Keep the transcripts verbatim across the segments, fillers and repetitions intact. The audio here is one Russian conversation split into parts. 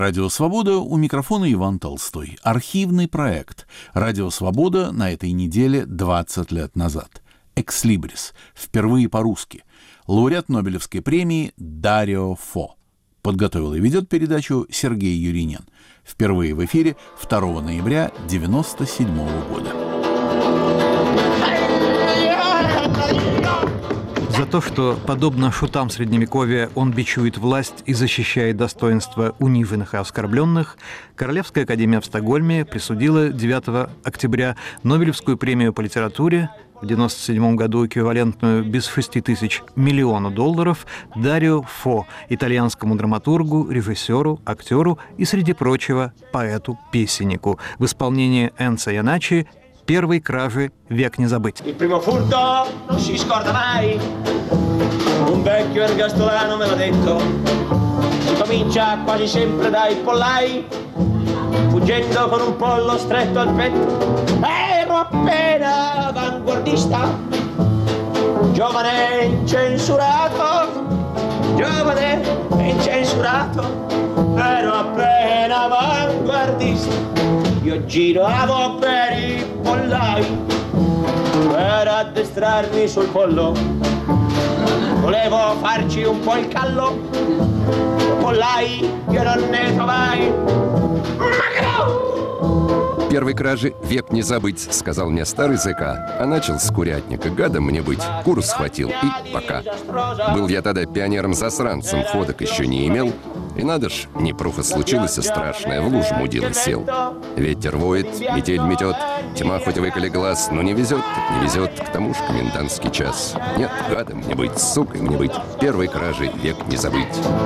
Радио «Свобода», у микрофона Иван Толстой. Архивный проект «Радио Свобода» на этой неделе двадцать лет назад. «Экслибрис». Впервые по-русски. Лауреат Нобелевской премии Дарио Фо. Подготовил и ведет передачу Сергей Юринин. Впервые в эфире второго ноября девяносто седьмого года. За то, что, подобно шутам Средневековья, он бичует власть и защищает достоинство униженных и оскорбленных, Королевская академия в Стокгольме присудила девятого октября Нобелевскую премию по литературе, в девяносто седьмом году эквивалентную без шести тысяч миллиону долларов, Дарио Фо, итальянскому драматургу, режиссеру, актеру и, среди прочего, поэту-песеннику в исполнении Энцо Яначчи «Первой кражи век не забыть». Il primo furto non si scorda mai. Un vecchio ergastolano me l'ha detto. Si comincia quasi sempre dai pollai, fuggendo con un pollo stretto al petto. Ero appena avanguardista, giovane incensurato, giovane incensurato. Ero appena avanguardista. Io giravo per i pollai per addestrarmi sul pollo. Volevo farci un po' il callo, pollai io non ne trovai. Первой кражи век не забыть, сказал мне старый ЗК. А начал с курятника, гадом мне быть. Курс схватил и пока. Был я тогда пионером-засранцем, ходок еще не имел. И надо ж, непруха случилась страшная, в лужу мудила сел. Ветер воет, метель метет, тьма хоть выколи глаз, но не везет, так не везет, к тому ж комендантский час. Нет, гадом мне быть, сукой мне быть, первой кражи век не забыть.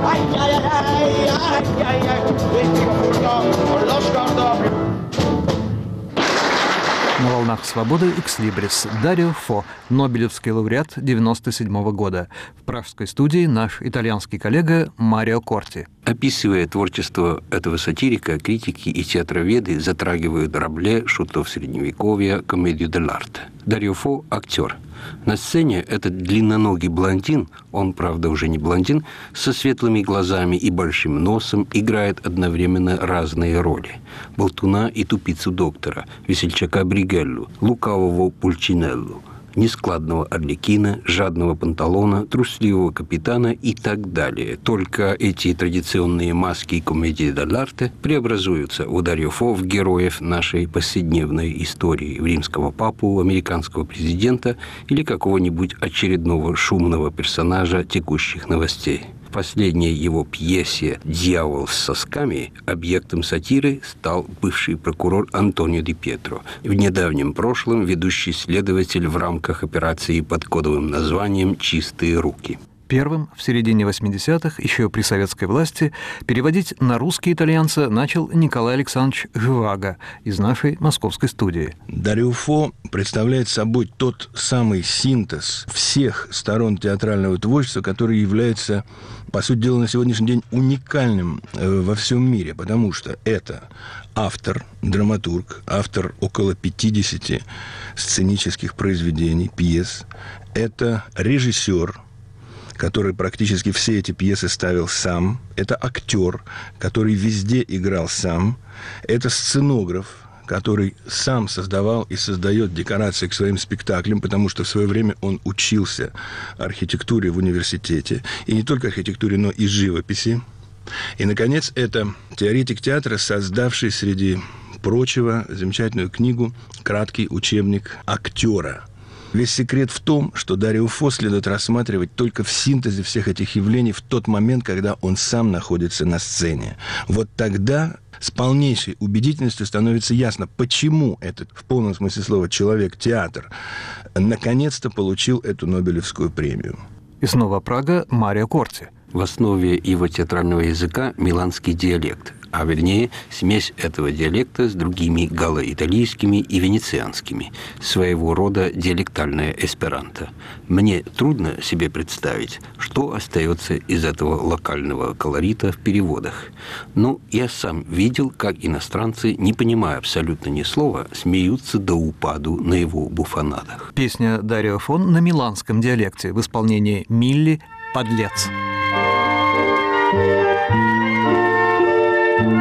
На волнах «Свободы» «Экслибрис». Дарио Фо, Нобелевский лауреат девяносто седьмого года. В пражской студии наш итальянский коллега Марио Корти. Описывая творчество этого сатирика, критики и театроведы затрагивают Рабле, шутов Средневековья, комедию дель-арте. Дарио Фо – актер. На сцене этот длинноногий блондин, он, правда, уже не блондин, со светлыми глазами и большим носом играет одновременно разные роли. Болтуна и тупицу доктора, весельчака Бригеллу, лукавого Пульчинеллу, нескладного Арлекина, жадного Панталона, трусливого капитана и так далее. Только эти традиционные маски комедии дель-арте преобразуются у Дарио Фо в героев нашей повседневной истории, в римского папу, американского президента или какого-нибудь очередного шумного персонажа текущих новостей. В последней его пьесе «Дьявол с сосками» объектом сатиры стал бывший прокурор Антонио Ди Пьетро, в недавнем прошлом ведущий следователь в рамках операции под кодовым названием «Чистые руки». Первым в середине восьмидесятых, еще при советской власти, переводить на русский итальянца начал Николай Александрович Живаго из нашей московской студии. Дарио Фо представляет собой тот самый синтез всех сторон театрального творчества, который является, по сути дела, на сегодняшний день уникальным во всем мире, потому что это автор, драматург, автор около пятидесяти сценических произведений, пьес, это режиссер, который практически все эти пьесы ставил сам. Это актер, который везде играл сам. Это сценограф, который сам создавал и создает декорации к своим спектаклям, потому что в свое время он учился архитектуре в университете. И не только архитектуре, но и живописи. И, наконец, это теоретик театра, создавший, среди прочего, замечательную книгу «Краткий учебник актера». Весь секрет в том, что Дарио Фо следует рассматривать только в синтезе всех этих явлений в тот момент, когда он сам находится на сцене. Вот тогда с полнейшей убедительностью становится ясно, почему этот, в полном смысле слова, человек-театр наконец-то получил эту Нобелевскую премию. И снова Прага, Марио Корти. В основе его театрального языка миланский диалект, а вернее смесь этого диалекта с другими галло-итальянскими и венецианскими, своего рода диалектальное эсперанто. Мне трудно себе представить, что остается из этого локального колорита в переводах. Но я сам видел, как иностранцы, не понимая абсолютно ни слова, смеются до упаду на его буфонадах. Песня Дарио Фо на миланском диалекте в исполнении Милли «Подлец».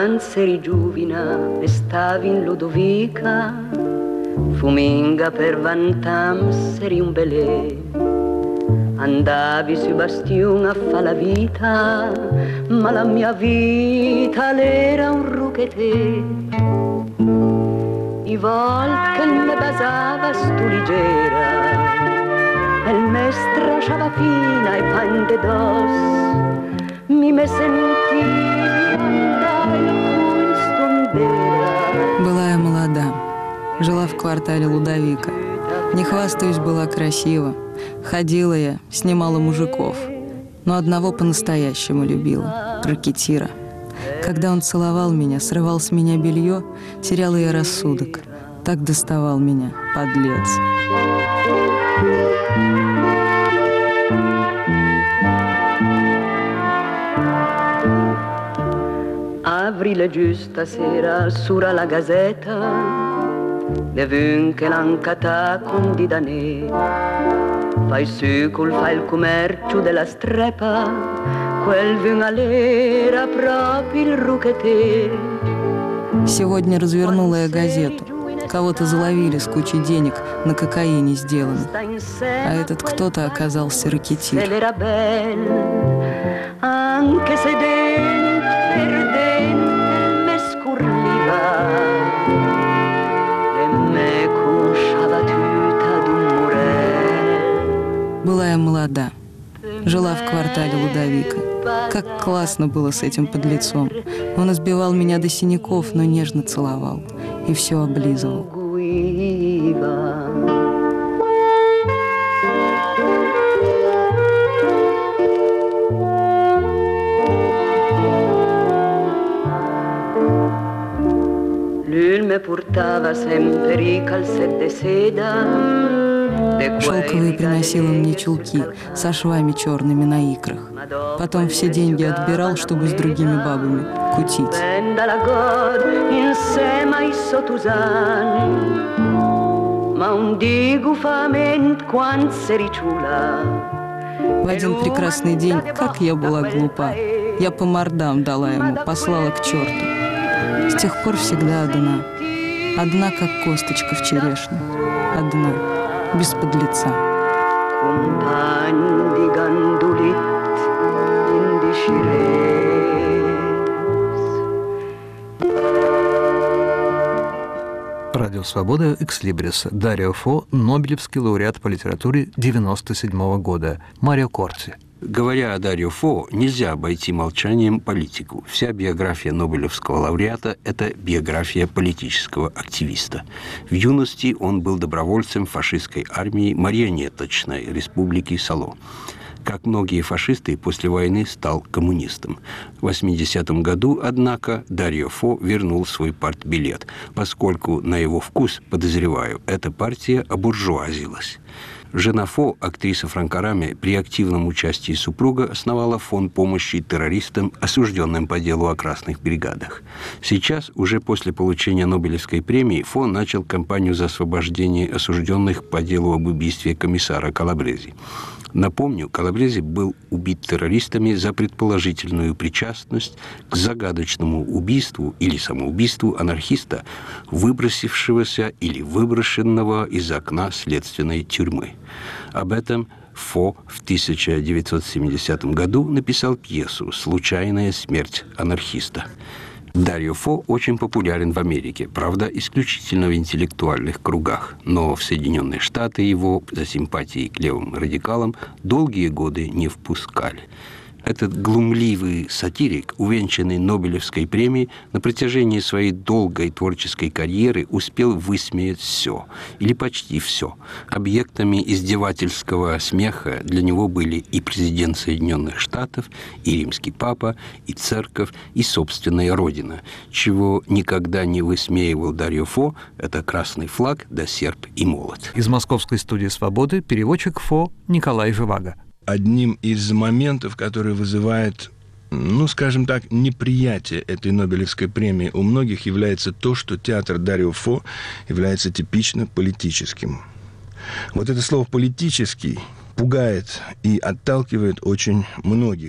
quando eri giovina e stavi in Ludovica, fuminga per vant'anni eri un belè. Andavi sui bastioni a fa la vita, ma la mia vita l'era un ruchetè. I volt che me basava stu leggera, e il me strasciava fina e pan de dos, mi me sentiva andare con stondera. Была я молода, жила в квартале Лудовика. Не хвастаюсь, была красива. Ходила я, снимала мужиков, но одного по-настоящему любила — ракетира. Когда он целовал меня, срывал с меня белье, теряла я рассудок. Так доставал меня, подлец. Aprile giusta sera sura la gazzetta, le vun che l'ancata con di danè. Fai sucul, fai il commercio della strepa, quel vun all'era proprio il ruchetè. Сегодня развернула я газету. Кого-то заловили с кучей денег на кокаине сделано. А этот кто-то оказался ракетир. Была я молода, жила в квартале Лудовика. Как классно было с этим подлецом. Он избивал меня до синяков, но нежно целовал и все облизывал. Шелковые приносил он мне чулки со швами черными на икрах. Потом все деньги отбирал, чтобы с другими бабами кутить. В один прекрасный день, как я была глупа, я по мордам дала ему, послала к черту. С тех пор всегда одна, одна, как косточка в черешне, одна, без подлеца. Радио «Свобода», «Экслибрис». Дарио Фо, Нобелевский лауреат по литературе девяносто седьмого года. Марио Корти. Говоря о Дарио Фо, нельзя обойти молчанием политику. Вся биография Нобелевского лауреата – это биография политического активиста. В юности он был добровольцем фашистской армии марионеточной республики Сало. Как многие фашисты, после войны стал коммунистом. В восьмидесятом году, однако, Дарио Фо вернул свой партбилет, поскольку, на его вкус, подозреваю, эта партия обуржуазилась. Жена Фо, актриса Франка Рами, при активном участии супруга основала фонд помощи террористам, осужденным по делу о красных бригадах. Сейчас, уже после получения Нобелевской премии, Фо начал кампанию за освобождение осужденных по делу об убийстве комиссара Калабрези. Напомню, Калабрези был убит террористами за предположительную причастность к загадочному убийству или самоубийству анархиста, выбросившегося или выброшенного из окна следственной тюрьмы. Об этом Фо в тысяча девятьсот семидесятом году написал пьесу «Случайная смерть анархиста». Дарио Фо очень популярен в Америке, правда, исключительно в интеллектуальных кругах, но в Соединенные Штаты его за симпатией к левым радикалам долгие годы не впускали. Этот глумливый сатирик, увенчанный Нобелевской премией, на протяжении своей долгой творческой карьеры успел высмеять все, или почти все. Объектами издевательского смеха для него были и президент Соединенных Штатов, и римский папа, и церковь, и собственная родина. Чего никогда не высмеивал Дарио Фо, это красный флаг, да серп и молот. Из московской студии «Свободы» переводчик Фо Николай Живаго. Одним из моментов, который вызывает, ну, скажем так, неприятие этой Нобелевской премии у многих, является то, что театр Дарио Фо является типично политическим. Вот это слово «политический» пугает и отталкивает очень многих.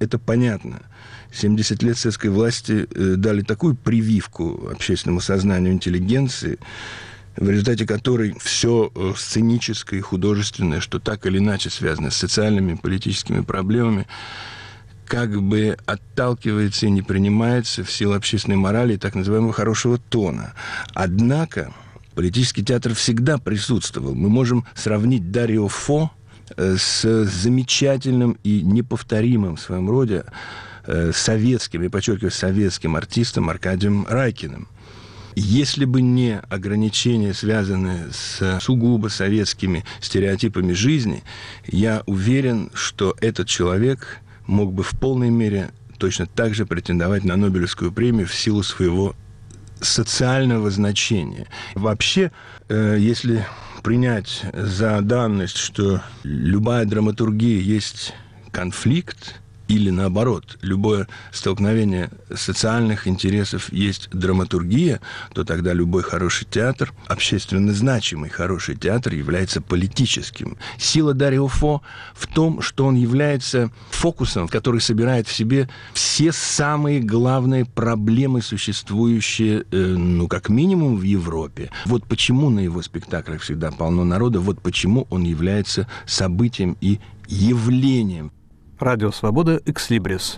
это понятно. семьдесят лет советской власти дали такую прививку общественному сознанию интеллигенции, в результате которой все сценическое и художественное, что так или иначе связано с социальными и политическими проблемами, как бы отталкивается и не принимается в силу общественной морали и так называемого хорошего тона. Однако политический театр всегда присутствовал. Мы можем сравнить Дарио Фо с замечательным и неповторимым в своем роде советским, я подчеркиваю, советским артистом Аркадием Райкиным. Если бы не ограничения, связанные с сугубо советскими стереотипами жизни, я уверен, что этот человек мог бы в полной мере точно так же претендовать на Нобелевскую премию в силу своего социального значения. Вообще, если принять за данность, что любая драматургия есть конфликт, или наоборот, любое столкновение социальных интересов есть драматургия, то тогда любой хороший театр, общественно значимый хороший театр, является политическим. Сила Дарио Фо в том, что он является фокусом, который собирает в себе все самые главные проблемы, существующие, э, ну, как минимум, в Европе. Вот почему на его спектаклях всегда полно народа, вот почему он является событием и явлением. Радио «Свобода», «Экслибрис».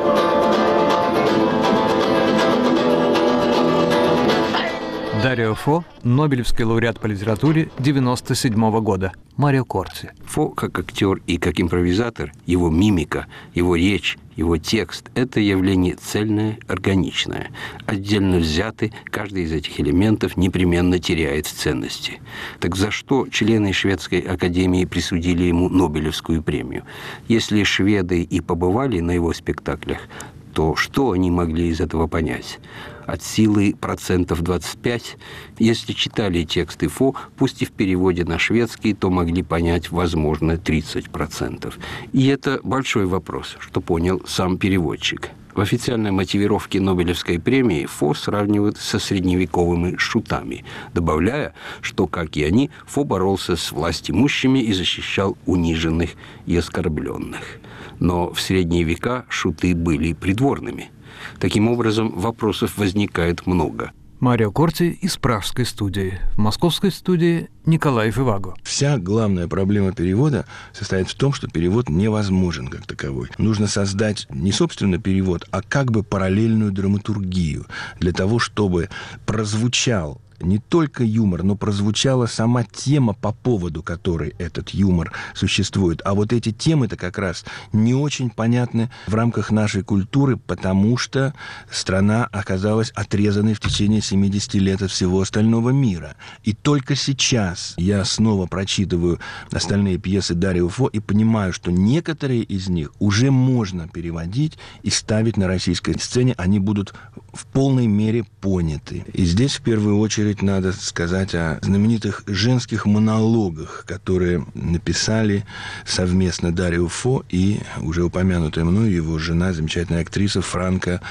Дарио Фо, Нобелевский лауреат по литературе девяносто седьмого года. Марио Корти. Фо, как актер и как импровизатор, его мимика, его речь, его текст – это явление цельное, органичное. Отдельно взятый, каждый из этих элементов непременно теряет в ценности. Так за что члены Шведской академии присудили ему Нобелевскую премию? Если шведы и побывали на его спектаклях, то что они могли из этого понять? От силы процентов двадцать пять. Если читали тексты Фо, пусть и в переводе на шведский, то могли понять, возможно, тридцать процентов. И это большой вопрос, что понял сам переводчик. В официальной мотивировке Нобелевской премии Фо сравнивают со средневековыми шутами, добавляя, что, как и они, Фо боролся с властимущими и защищал униженных и оскорбленных. Но в средние века шуты были придворными. Таким образом, вопросов возникает много. Марио Корти из пражской студии. В московской студии Николай Иваго. Вся главная проблема перевода состоит в том, что перевод невозможен как таковой. Нужно создать не собственно перевод, а как бы параллельную драматургию для того, чтобы прозвучал не только юмор, но прозвучала сама тема, по поводу которой этот юмор существует. А вот эти темы-то как раз не очень понятны в рамках нашей культуры, потому что страна оказалась отрезанной в течение семидесяти лет от всего остального мира. И только сейчас я снова прочитываю остальные пьесы Дарио Фо и понимаю, что некоторые из них уже можно переводить и ставить на российской сцене. Они будут в полной мере поняты. И здесь в первую очередь надо сказать о знаменитых женских монологах, которые написали совместно Дарио Фо и уже упомянутая мною его жена, замечательная актриса Франка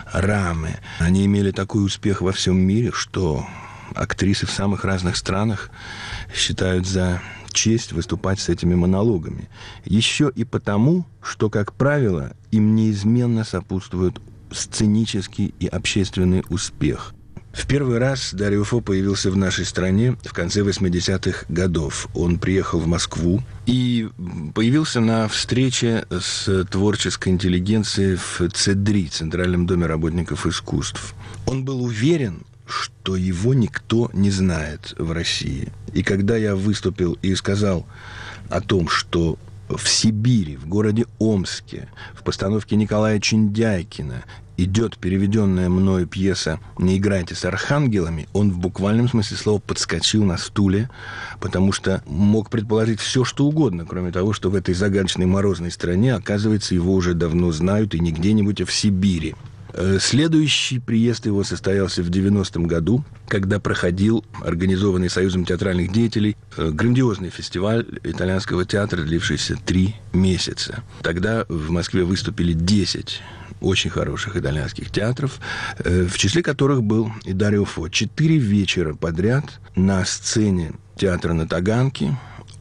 Раме. Они имели такой успех во всем мире, что актрисы в самых разных странах считают за честь выступать с этими монологами. Еще и потому, что, как правило, им неизменно сопутствует сценический и общественный успех. В первый раз Дарио Фо появился в нашей стране в конце восьмидесятых годов. Он приехал в Москву и появился на встрече с творческой интеллигенцией в ЦЕДРИ, Центральном доме работников искусств. Он был уверен, что его никто не знает в России. И когда я выступил и сказал о том, что в Сибири, в городе Омске, в постановке Николая Чиндяйкина идет переведенная мною пьеса «Не играйте с архангелами», он в буквальном смысле слова подскочил на стуле, потому что мог предположить все, что угодно, кроме того, что в этой загадочной морозной стране, оказывается, его уже давно знают, и не где-нибудь, а в Сибири. Следующий приезд его состоялся в девяностом году, когда проходил организованный Союзом театральных деятелей грандиозный фестиваль итальянского театра, длившийся три месяца. Тогда в Москве выступили десять очень хороших итальянских театров, в числе которых был и Дарио Фо. Четыре вечера подряд на сцене театра на Таганке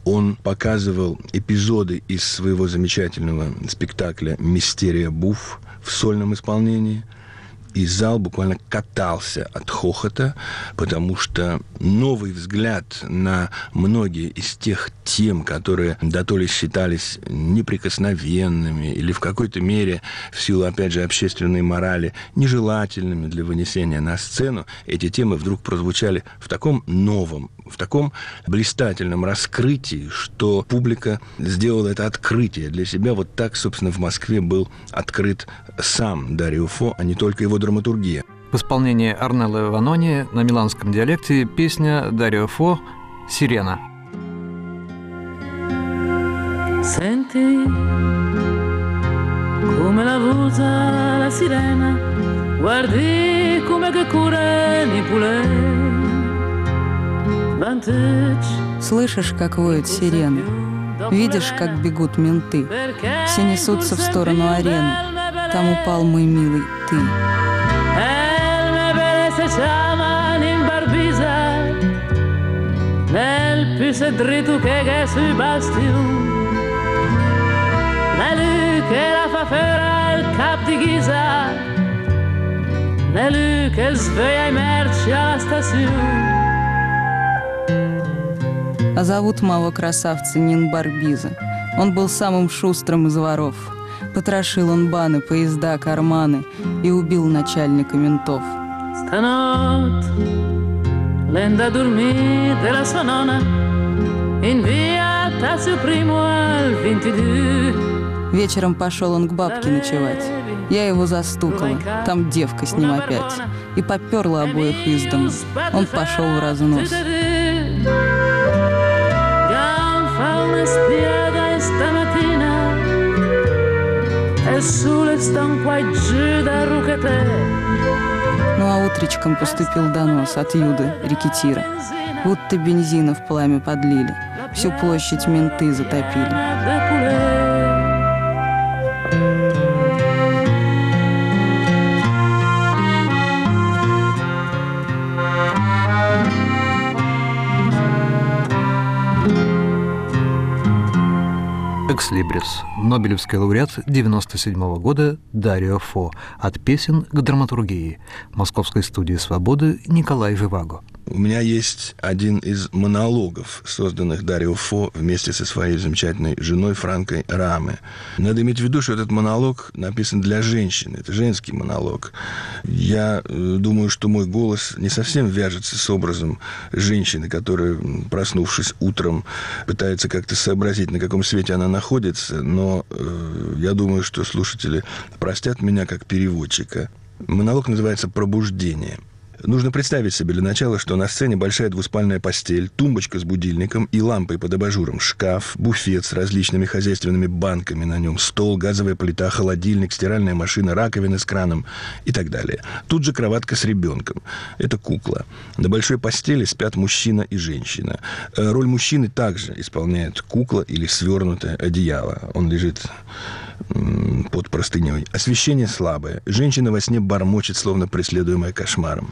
Он показывал эпизоды из своего замечательного спектакля «Мистерия Буф» в сольном исполнении. И зал буквально катался от хохота, потому что новый взгляд на многие из тех тем, которые дотоле считались неприкосновенными или в какой-то мере, в силу, опять же, общественной морали, нежелательными для вынесения на сцену, эти темы вдруг прозвучали в таком новом, в таком блистательном раскрытии, что публика сделала это открытие для себя. Вот так, собственно, в Москве был открыт сам Дарио Фо, а не только его драматургия. В исполнении Орнелло Ванони на миланском диалекте песня Дарио Фо «Сирена». Senti come la voza la sirena, guardi come che cura ni pule. Слышишь, как воют сирены, видишь, как бегут менты, все несутся в сторону арены, там упал мой милый ты. А зовут моего красавца Нин Барбиза. Он был самым шустрым из воров. Потрошил он баны, поезда, карманы и убил начальника ментов. Вечером пошел он к бабке ночевать. Я его застукала, там девка с ним опять. И поперла обоих из дома. Он пошел в разнос. Ну а утречком поступил донос от Юды рекетира. Будто бензина в пламя подлили. Всю площадь менты затопили. «Экслибрис», Нобелевский лауреат девяносто седьмого года Дарио Фо. От песен к драматургии. Московской студии «Свободы» Николай Живаго. У меня есть один из монологов, созданных Дарио Фо вместе со своей замечательной женой Франкой Раме. Надо иметь в виду, что этот монолог написан для женщины. Это женский монолог. Я думаю, что мой голос не совсем вяжется с образом женщины, которая, проснувшись утром, пытается как-то сообразить, на каком свете она находится. Но э, я думаю, что слушатели простят меня как переводчика. Монолог называется «Пробуждение». Нужно представить себе для начала, что на сцене большая двуспальная постель, тумбочка с будильником и лампой под абажуром, шкаф, буфет с различными хозяйственными банками на нем, стол, газовая плита, холодильник, стиральная машина, раковина с краном и так далее. Тут же кроватка с ребенком. Это кукла. На большой постели спят мужчина и женщина. Роль мужчины также исполняет кукла или свернутое одеяло. Он лежит под простыней. Освещение слабое. Женщина во сне бормочет, словно преследуемая кошмаром.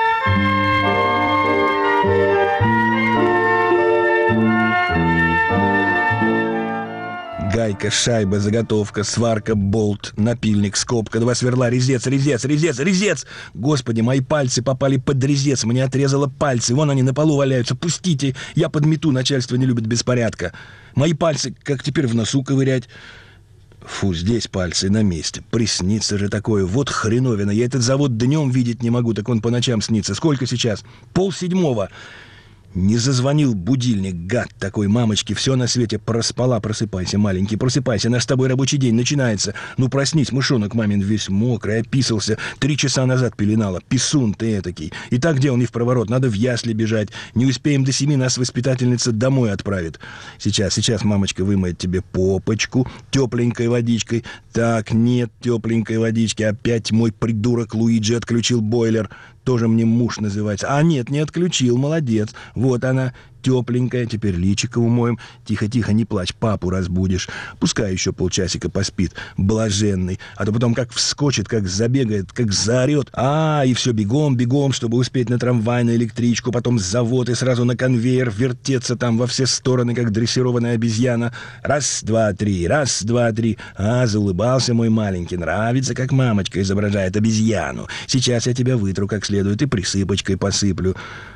Гайка, шайба, заготовка, сварка, болт, напильник, скобка, два сверла, резец, резец, резец, резец! Господи, мои пальцы попали под резец, мне отрезало пальцы, вон они на полу валяются, пустите, я подмету, начальство не любит беспорядка. Мои пальцы, как теперь в носу ковырять? Фу, здесь пальцы на месте. Приснится же такое. Вот хреновина. Я этот завод днем видеть не могу, так он по ночам снится. Сколько сейчас? Пол седьмого. Не зазвонил будильник, гад такой, мамочки, все на свете проспала. Просыпайся, маленький, просыпайся, наш с тобой рабочий день начинается. Ну, проснись, мышонок мамин весь мокрый, описался. Три часа назад пеленала, писун ты этакий. И так где он не в проворот, надо в ясли бежать. Не успеем до семи, нас воспитательница домой отправит. Сейчас, сейчас мамочка вымоет тебе попочку тепленькой водичкой. Так, нет тепленькой водички, опять мой придурок Луиджи отключил бойлер. Тоже мне муж называется. А нет, не отключил, молодец. Вот она, тепленькая, теперь личико умоем. Тихо-тихо, не плачь, папу разбудишь. Пускай еще полчасика поспит, блаженный. А то потом как вскочит, как забегает, как заорет. А, и все бегом, бегом, чтобы успеть на трамвай, на электричку, потом с завод и сразу на конвейер, вертеться там во все стороны, как дрессированная обезьяна. Раз, два, три, раз, два, три. А, заулыбался мой маленький, нравится, как мамочка изображает обезьяну. Сейчас я тебя вытру как следует и присыпочкой посыплю.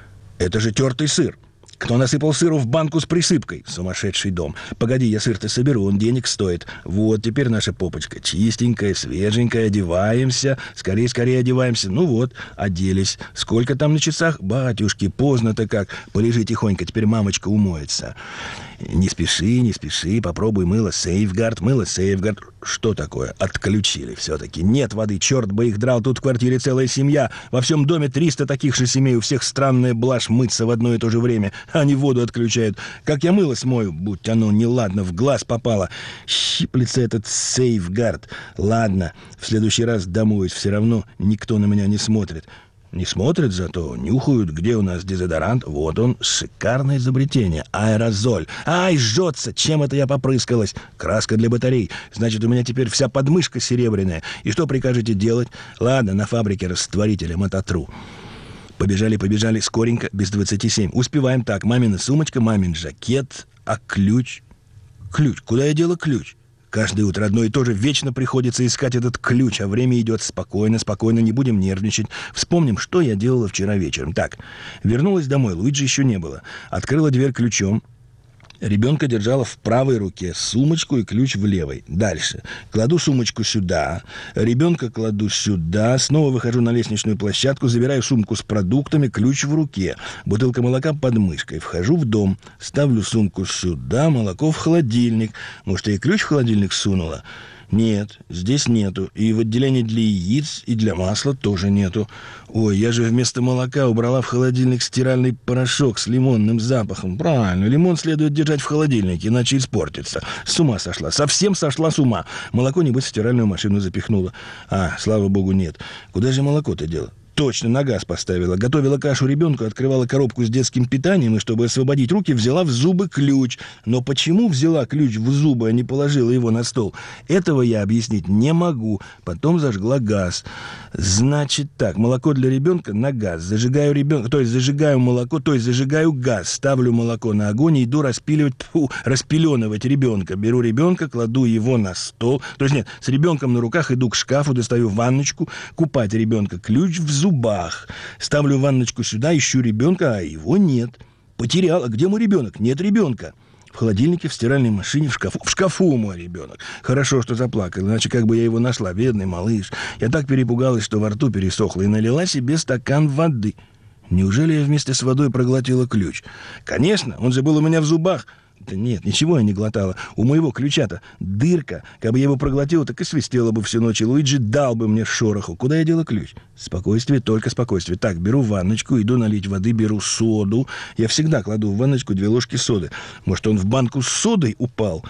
Это же тертый сыр. Кто насыпал сыру в банку с присыпкой? Сумасшедший дом. Погоди, я сыр-то соберу, он денег стоит. Вот, теперь наша попочка чистенькая, свеженькая, одеваемся. Скорее, скорее одеваемся. Ну вот, оделись. Сколько там на часах? Батюшки, поздно-то как. Полежи тихонько, теперь мамочка умоется. Не спеши, не спеши, попробуй мыло Сейфгард, мыло Сейфгард. Что такое? Отключили все-таки. Нет воды, черт бы их драл, тут в квартире целая семья. Во всем доме триста таких же семей, у всех странная блажь мыться в одно и то же время. Они воду отключают. Как я мыло смою, будь оно неладно, в глаз попало. Щиплется этот Сейфгард. Ладно, в следующий раз домоюсь, все равно никто на меня не смотрит. Не смотрят, зато нюхают, где у нас дезодорант. Вот он, шикарное изобретение. Аэрозоль. Ай, жжется! Чем это я попрыскалась? Краска для батарей. Значит, у меня теперь вся подмышка серебряная. И что прикажете делать? Ладно, на фабрике растворителем ототру. Побежали, побежали, скоренько, без двадцати семь. Успеваем так. Мамина сумочка, мамин жакет. А ключ? Ключ. Куда я дела ключ? Каждое утро одно и то же. Вечно приходится искать этот ключ, а время идет спокойно, спокойно, не будем нервничать. Вспомним, что я делала вчера вечером. Так, вернулась домой, Луиджи еще не было. Открыла дверь ключом. Ребенка держала в правой руке сумочку и ключ в левой. Дальше. Кладу сумочку сюда, ребенка кладу сюда, снова выхожу на лестничную площадку, забираю сумку с продуктами, ключ в руке, бутылка молока под мышкой. Вхожу в дом, ставлю сумку сюда, молоко в холодильник. Может, я и ключ в холодильник сунула? Нет, здесь нету. И в отделении для яиц и для масла тоже нету. Ой, я же вместо молока убрала в холодильник стиральный порошок с лимонным запахом. Правильно, лимон следует держать в холодильнике, иначе испортится. С ума сошла, совсем сошла с ума. Молоко, небось, в стиральную машину запихнула. А, слава богу, нет. Куда же молоко-то дело? Точно, на газ поставила. Готовила кашу ребенку, открывала коробку с детским питанием, и, чтобы освободить руки, взяла в зубы ключ. Но почему взяла ключ в зубы, а не положила его на стол? Этого я объяснить не могу. Потом зажгла газ. Значит так, молоко для ребенка на газ. Зажигаю ребенка, то есть зажигаю молоко, то есть зажигаю газ. Ставлю молоко на огонь и иду распиливать, фу, распеленывать ребенка. Беру ребенка, кладу его на стол. То есть нет, с ребенком на руках иду к шкафу, достаю ванночку, купать ребенка. Ключ в зубах. Ставлю ванночку сюда, ищу ребенка, а его нет. Потерял. А где мой ребенок? Нет ребенка. В холодильнике, в стиральной машине, в шкафу. В шкафу мой ребенок. Хорошо, что заплакал, иначе как бы я его нашла, бедный малыш. Я так перепугалась, что во рту пересохло, и налила себе стакан воды. Неужели я вместе с водой проглотила ключ? Конечно, он же был у меня в зубах. Да нет, ничего я не глотала. У моего ключа-то дырка. Как бы я его проглотила, так и свистела бы всю ночь. И Луиджи дал бы мне шороху. Куда я дела ключ? Спокойствие, только спокойствие. Так, беру ванночку, иду налить воды, беру соду. Я всегда кладу в ванночку две ложки соды. Может, он в банку с содой упал?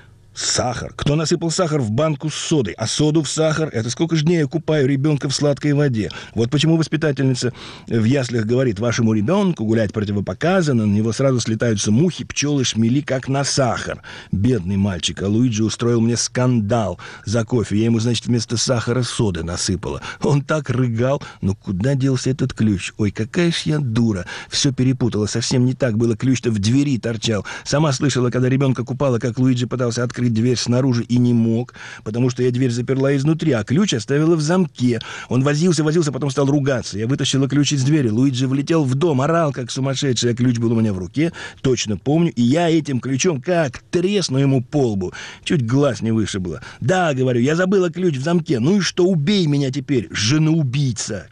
Сахар. Кто насыпал сахар в банку с содой? А соду в сахар? Это сколько же дней я купаю ребенка в сладкой воде? Вот почему воспитательница в яслях говорит: вашему ребенку гулять противопоказано, на него сразу слетаются мухи, пчелы, шмели, как на сахар. Бедный мальчик. А Луиджи устроил мне скандал за кофе. Я ему, значит, вместо сахара соды насыпала. Он так рыгал. Но куда делся этот ключ? Ой, какая ж я дура. Все перепутала. Совсем не так было. Ключ-то в двери торчал. Сама слышала, когда ребенка купала, как Луиджи пытался открыть дверь снаружи и не мог, потому что я дверь заперла изнутри, а ключ оставила в замке. Он возился, возился, потом стал ругаться. Я вытащила ключ из двери. Луиджи влетел в дом, орал, как сумасшедший, а ключ был у меня в руке, точно помню, и я этим ключом как тресну ему по лбу. Чуть глаз не вышибло. Да, говорю, я забыла ключ в замке. Ну и что, убей меня теперь, жена-убийца.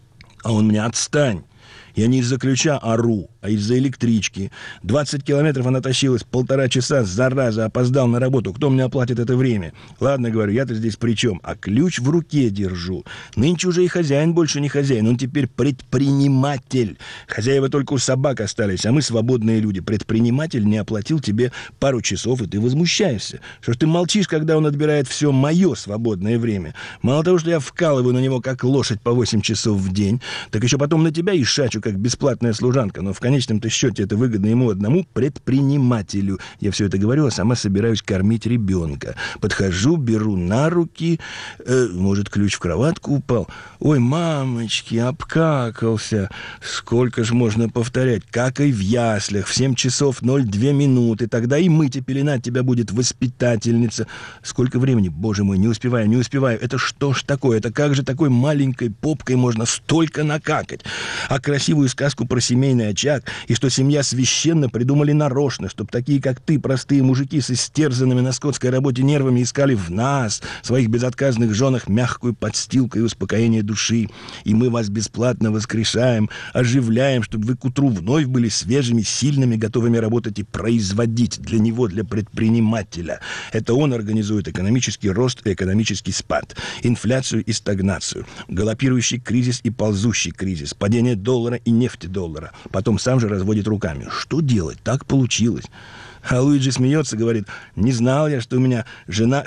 А он мне: отстань. Я не из-за ключа ору, а из-за электрички. двадцать километров она тащилась, полтора часа, зараза, опоздал на работу. Кто мне оплатит это время? Ладно, говорю, я-то здесь при чем? А ключ в руке держу. Нынче уже и хозяин больше не хозяин, он теперь предприниматель. Хозяева только у собак остались, а мы свободные люди. Предприниматель не оплатил тебе пару часов, и ты возмущаешься. Что ж ты молчишь, когда он отбирает все мое свободное время? Мало того, что я вкалываю на него, как лошадь, по восемь часов в день, так еще потом на тебя и шачу, как бесплатная служанка. Но в конечном-то счете это выгодно ему одному, предпринимателю. Я все это говорю, а сама собираюсь кормить ребенка. Подхожу, беру на руки, э, может, ключ в кроватку упал. Ой, мамочки, обкакался. Сколько ж можно повторять? Какай в яслях, в семь часов ноль две минуты. Тогда и мыть и пеленать тебя будет воспитательница. Сколько времени? Боже мой, не успеваю, не успеваю. Это что ж такое? Это как же такой маленькой попкой можно столько накакать? А красивую сказку про семейный очаг и что семья священна придумали нарочно, чтобы такие, как ты, простые мужики с истерзанными на скотской работе нервами искали в нас, своих безотказных женах, мягкую подстилку и успокоение души. И мы вас бесплатно воскрешаем, оживляем, чтобы вы к утру вновь были свежими, сильными, готовыми работать и производить для него, для предпринимателя. Это он организует экономический рост и экономический спад, инфляцию и стагнацию, галопирующий кризис и ползущий кризис, падение доллара и нефтедоллара. Потом сам же разводит руками. Что делать? Так получилось. А Луиджи смеется, говорит: не знал я, что у меня жена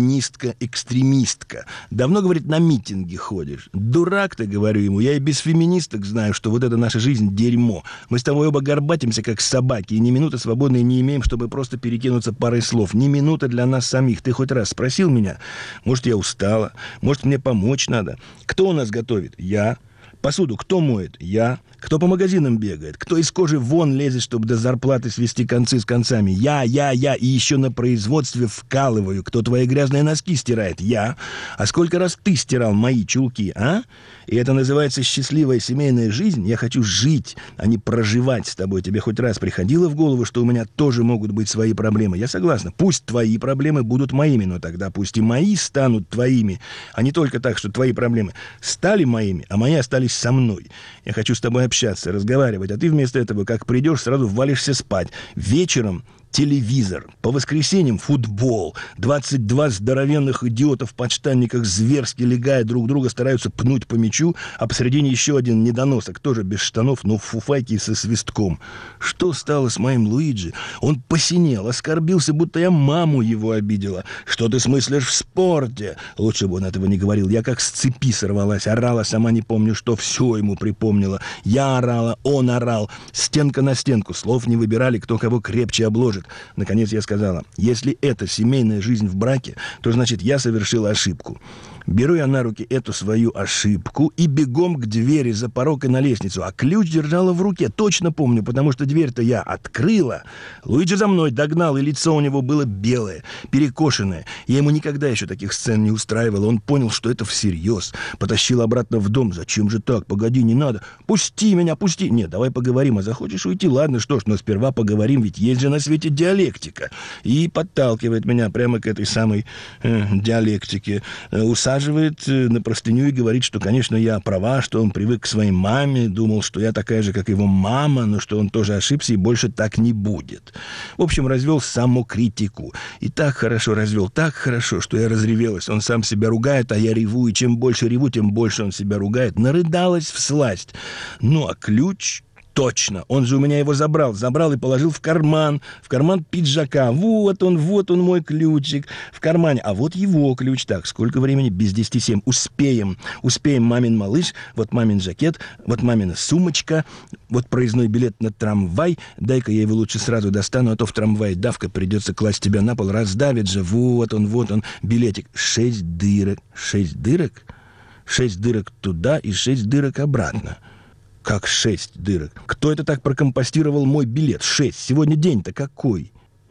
феминистка-экстремистка. Давно, говорит, на митинги ходишь. Дурак ты, говорю ему, я и без феминисток знаю, что вот эта наша жизнь дерьмо. Мы с тобой оба горбатимся, как собаки, и ни минуты свободной не имеем, чтобы просто перекинуться парой слов. Ни минуты для нас самих. Ты хоть раз спросил меня? Может, я устала? Может, мне помочь надо? Кто у нас готовит? Я. Посуду кто моет? Я. Кто по магазинам бегает? Кто из кожи вон лезет, чтобы до зарплаты свести концы с концами? Я, я, я. И еще на производстве вкалываю. Кто твои грязные носки стирает? Я. А сколько раз ты стирал мои чулки, а? И это называется счастливая семейная жизнь? Я хочу жить, а не проживать с тобой. Тебе хоть раз приходило в голову, что у меня тоже могут быть свои проблемы? Я согласна. Пусть твои проблемы будут моими, но тогда пусть и мои станут твоими, а не только так, что твои проблемы стали моими, а мои остались со мной. Я хочу с тобой общаться, разговаривать, а ты вместо этого, как придешь, сразу валишься спать. Вечером телевизор, по воскресеньям футбол. двадцать два здоровенных идиота в подштанниках, зверски легая друг друга, стараются пнуть по мячу, а посредине еще один недоносок, тоже без штанов, но в фуфайке и со свистком. Что стало с моим Луиджи? Он посинел, оскорбился, будто я маму его обидела. Что ты смыслишь в спорте? Лучше бы он этого не говорил. Я как с цепи сорвалась, орала, сама не помню что, все ему припомнила. Я орала, он орал, стенка на стенку, слов не выбирали, кто кого крепче обложит. Наконец я сказала: если это семейная жизнь в браке, то значит я совершила ошибку. Беру я на руки эту свою ошибку и бегом к двери за порог и на лестницу. А ключ держала в руке, точно помню, потому что дверь-то я открыла. Луиджи за мной догнал, и лицо у него было белое, перекошенное. Я ему никогда еще таких сцен не устраивала. Он понял, что это всерьез. Потащил обратно в дом. Зачем же так? Погоди, не надо. Пусти меня, пусти. Нет, давай поговорим. А захочешь уйти? Ладно, что ж, но сперва поговорим, ведь есть же на свете диалектика. И подталкивает меня прямо к этой самой э, диалектике. Усаживает на простыню и говорит, что, конечно, я права, что он привык к своей маме, думал, что я такая же, как его мама, но что он тоже ошибся и больше так не будет. В общем, развел самокритику. И так хорошо развел, так хорошо, что я разревелась. Он сам себя ругает, а я реву, и чем больше реву, тем больше он себя ругает. Нарыдалась всласть. Ну, а ключ... Точно, он же у меня его забрал, забрал и положил в карман, в карман пиджака. Вот он, вот он мой ключик в кармане, а вот его ключ. Так, сколько времени? Без десяти семь. Успеем, успеем, мамин малыш, вот мамин жакет, вот мамина сумочка, вот проездной билет на трамвай. Дай-ка я его лучше сразу достану, а то в трамвае давка, придется класть тебя на пол, раздавит же. Вот он, вот он, билетик. Шесть дырок. Шесть дырок? Шесть дырок туда и шесть дырок обратно. Как шесть дырок? Кто это так прокомпостировал мой билет? Шесть. Сегодня день-то какой?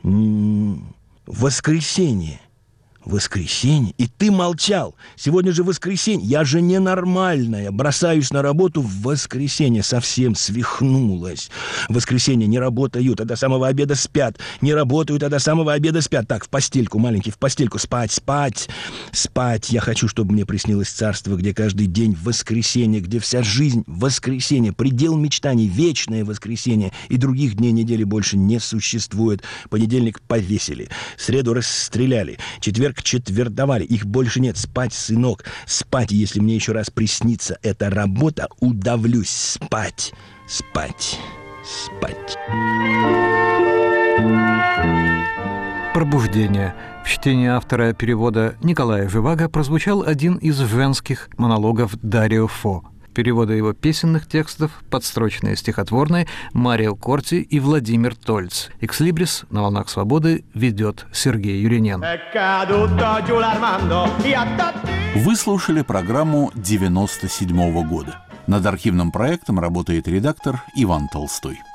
М-м-м. Воскресенье. Воскресенье? И ты молчал. Сегодня же воскресенье. Я же ненормальная. Бросаюсь на работу в воскресенье. Совсем свихнулась. В воскресенье не работают, а до самого обеда спят. Не работают, а до самого обеда спят. Так, в постельку, маленький, в постельку. Спать, спать, спать. Я хочу, чтобы мне приснилось царство, где каждый день воскресенье, где вся жизнь воскресенье, предел мечтаний, вечное воскресенье. И других дней недели больше не существует. Понедельник повесили. Среду расстреляли. Четверг четвертовали. Их больше нет. Спать, сынок, спать. Если мне еще раз приснится эта работа, удавлюсь. Спать, спать, спать. «Пробуждение». В чтении автора перевода Николая Живаго прозвучал один из женских монологов Дарио Фо. Переводы его песенных текстов, подстрочные стихотворные, Мариэл Корти и Владимир Тольц. «Экслибрис» на «Волнах свободы» ведет Сергей Юринен. Вы слушали программу девяносто седьмого года. Над архивным проектом работает редактор Иван Толстой.